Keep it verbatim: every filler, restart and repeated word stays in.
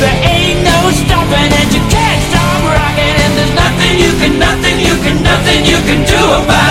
There ain't no stopping and you can't stop rocking, and there's nothing you can, nothing you can, nothing you can do about it.